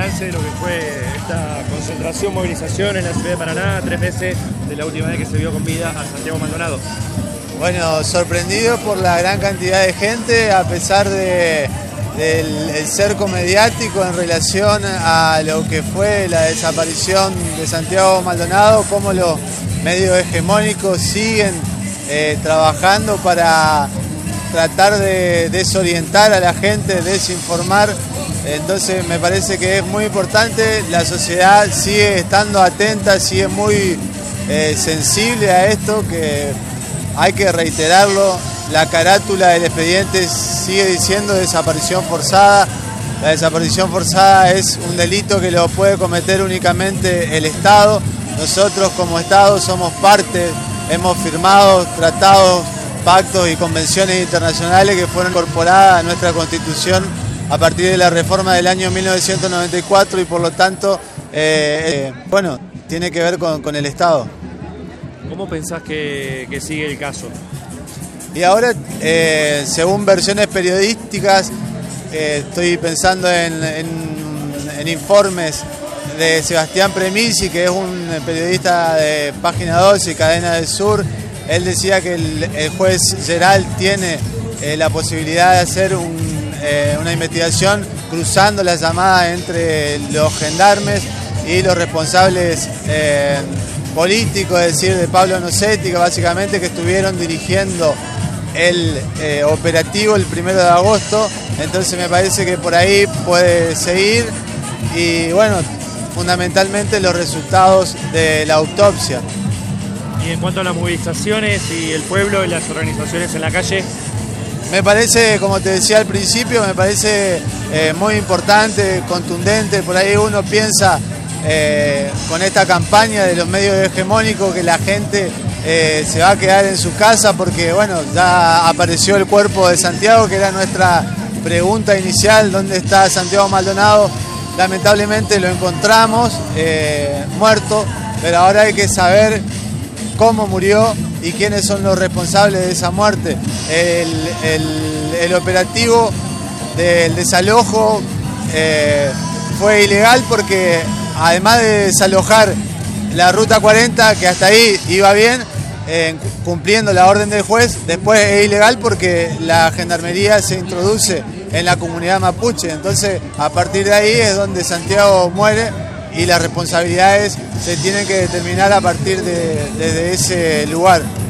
balance de lo que fue esta concentración, movilización en la ciudad de Paraná, 3 meses de la última vez que se vio con vida a Santiago Maldonado. Bueno, sorprendido por la gran cantidad de gente, a pesar del cerco mediático en relación a lo que fue la desaparición de Santiago Maldonado, cómo los medios hegemónicos siguen trabajando para tratar de desorientar a la gente, desinformar. Entonces me parece que es muy importante, la sociedad sigue estando atenta, sigue muy sensible a esto, que hay que reiterarlo. La carátula del expediente sigue diciendo desaparición forzada. La desaparición forzada es un delito que lo puede cometer únicamente el Estado. Nosotros como Estado somos parte, hemos firmado tratados, pactos y convenciones internacionales que fueron incorporadas a nuestra Constitución a partir de la reforma del año 1994 y por lo tanto, bueno, tiene que ver con el Estado. ¿Cómo pensás que sigue el caso? Y ahora, según versiones periodísticas, estoy pensando en informes de Sebastián Premisi, que es un periodista de Página 12 y Cadena del Sur. Él decía que el juez Geral tiene la posibilidad de hacer una investigación cruzando la llamada entre los gendarmes y los responsables políticos, es decir, de Pablo Nocetti, que básicamente que estuvieron dirigiendo el operativo el 1 de agosto. Entonces me parece que por ahí puede seguir y bueno, fundamentalmente los resultados de la autopsia. Y en cuanto a las movilizaciones y el pueblo y las organizaciones en la calle, me parece, como te decía al principio, me parece muy importante, contundente. Por ahí uno piensa con esta campaña de los medios hegemónicos que la gente se va a quedar en su casa porque, bueno, ya apareció el cuerpo de Santiago, que era nuestra pregunta inicial: ¿dónde está Santiago Maldonado? Lamentablemente lo encontramos muerto, pero ahora hay que saber cómo murió y quiénes son los responsables de esa muerte. El operativo del desalojo fue ilegal porque, además de desalojar la ruta 40, que hasta ahí iba bien, cumpliendo la orden del juez, después es ilegal porque la gendarmería se introduce en la comunidad mapuche. Entonces, a partir de ahí es donde Santiago muere y las responsabilidades se tienen que determinar a partir desde ese lugar.